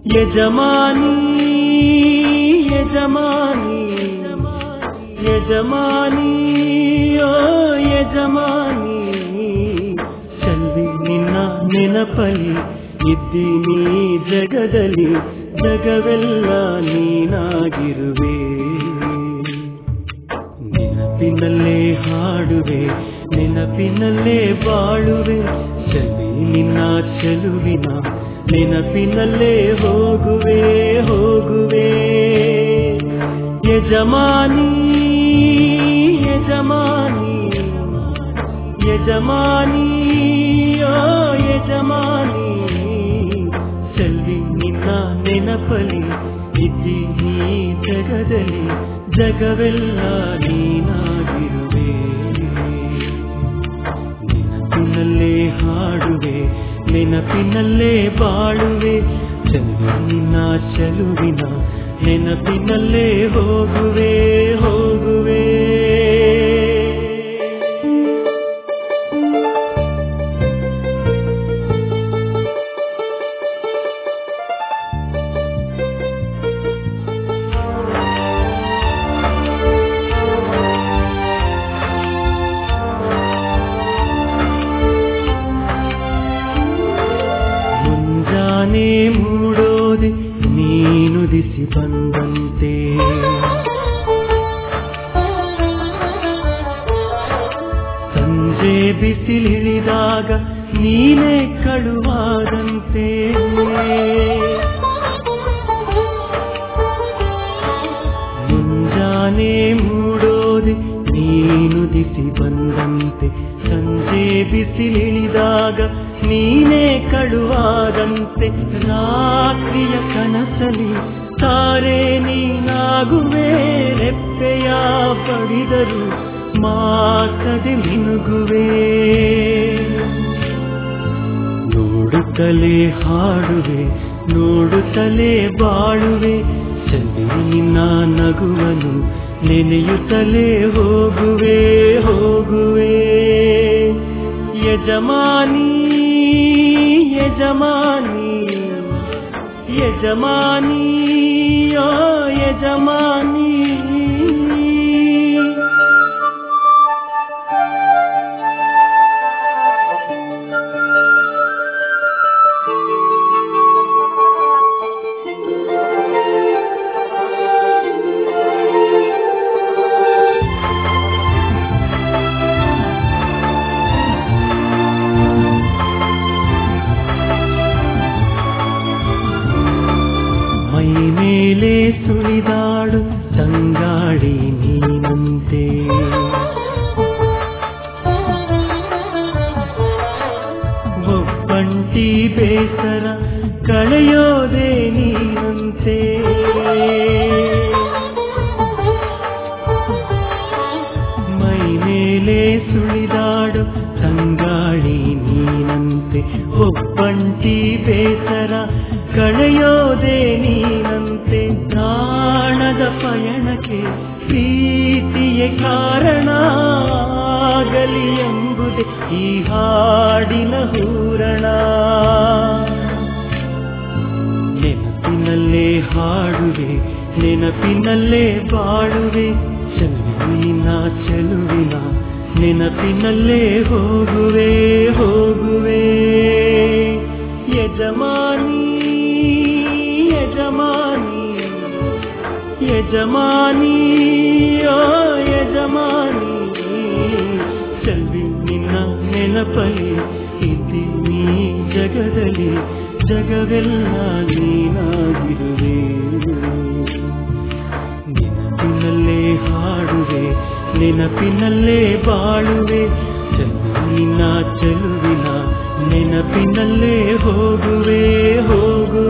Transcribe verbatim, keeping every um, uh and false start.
ಯಜಮಾನಿ ಯಜಮಾನಿ ಯಜಮಾನಿ ಓ ಯಜಮಾನಿ ಚೆಲ್ವಿ ನಿನ್ನ ನೆನಪಲಿ ಇದ್ದೀನಿ ಜಗದಲ್ಲಿ ಜಗವೆಲ್ಲ ನೀನಾಗಿರುವೆ ನೆನಪಿನಲ್ಲೇ ಹಾಡುವೆ ನೆನಪಿನಲ್ಲೇ ಬಾಳುವೆ ಚೆಲ್ವಿ ನಿನ್ನ ಚೆಲುವಿನ ನೆನಪಿನಲ್ಲೇ ಹೋಗುವೆ ಹೋಗುವೆ ಯಜಮಾನಿ ಯಜಮಾನಿ ಯಜಮಾನಿ ಓ ಯಜಮಾನಿ ಚೆಲ್ವಿ ನಿನ್ನ ನೆನಪಲಿ ಇದ್ದೀನಿ ಜಗದಲ್ಲಿ ಜಗವೆಲ್ಲ ನೀನಾಗಿರುವೆ ನೆನಪಿನಲ್ಲೇ ಹಾಡುವೆ ನೆನಪಿನಲ್ಲೇ ಬಾಳುವೆ ಚೆಲ್ವಿ ನಿನ್ನ ಚೆಲುವಿನ ನೆನಪಿನಲ್ಲೇ ಹೋಗುವೆ ಹೋಗುವೆ ಮುಂಜಾನೆ ಮೂಡೋದೆ ನೀನು ದಿಸಿ ಬಂದಂತೆ ಸಂಜೆ ಬಿಸಿಲಿಳಿದಾಗ ನೀನೇ ಕಳುವಾದಂತೆ ಮುಂಜಾನೆ ಮೂಡೋದೆ ನೀನು ದಿಸಿ ಬಂದಂತೆ ಸಂಜೆ ಬಿಸಿಲಿಳಿದಾಗ ನೀನೇ ಕಳುವಾದಂತೆ ರಾತ್ರಿಯ ಕನಸಲಿ ತಾರೆ ನೀನಾಗುವೆ ರೆಪ್ಪೆಯ ಪಡಿದರು ಮಾಸದೆ ಮಿನುಗುವೆ ನೋಡುತ್ತಲೇ ಹಾಡುವೆ ನೋಡುತ್ತಲೇ ಬಾಳುವೆ ಚೆಲ್ವಿ ನಿನ್ನ ನಗುವನು ನೆನೆಯುತ್ತಲೇ ಹೋಗುವೆ ಹೋಗುವೆ ಯಜಮಾನಿ ಯಜಮಾನಿ ಯಜಮಾನಿ ಓ ಯಜಮಾನಿ ಮೈ ಮೇಲೆ ಸುಳಿದಾಡು ತಂಗಾಡಿ ನೀನಂತೆ ಒಬ್ಬಂಟಿ ಬೇಸರ ಕಳೆಯೋದೆ ನೀನಂತೆ ಮೈ ಮೇಲೆ ಸುಳಿದಾಡು ತಂಗಾಡಿ ನೀನಂತೆ ಒಬ್ಬಂಟಿ ಬೇಸರ ಕಳೆಯೋದೆ ನೀನಂತೆ ಪ್ರಾಣದ ಪಯಣಕ್ಕೆ ಪ್ರೀತಿಯೇ ಕಾರಣ ಆಗಲಿ ಎಂಬುದೇ ಈ ಹಾಡಿನ ಹೂರಣ ನೆನಪಿನಲ್ಲೇ ಹಾಡುವೆ ನೆನಪಿನಲ್ಲೇ ಬಾಳುವೆ ಚೆಲುವಿನ ಚೆಲುವಿನ ನೆನಪಿನಲ್ಲೇ ಹೋಗುವೆ ಹೋಗುವೆ ಯಜಮಾನಿ ಯಜಮಾನಿ ಯಜಮಾನಿ ಓ ಯಜಮಾನಿ ಚೆಲ್ವಿ ನಿನ್ನ ನೆನಪಲಿ ಇದ್ದೀನಿ ಜಗದಲ್ಲಿ ಜಗವೆಲ್ಲ ನೀನಾಗಿರುವೆ ನೆನಪಿನಲ್ಲೇ ಹಾಡುವೆ ನೆನಪಿನಲ್ಲೇ ಬಾಳುವೆ ಚೆಲುವಿನ ಚೆಲುವಿನ ನೆನಪಿನಲ್ಲೇ ಹೋಗುವೆ ಹೋಗುವೆ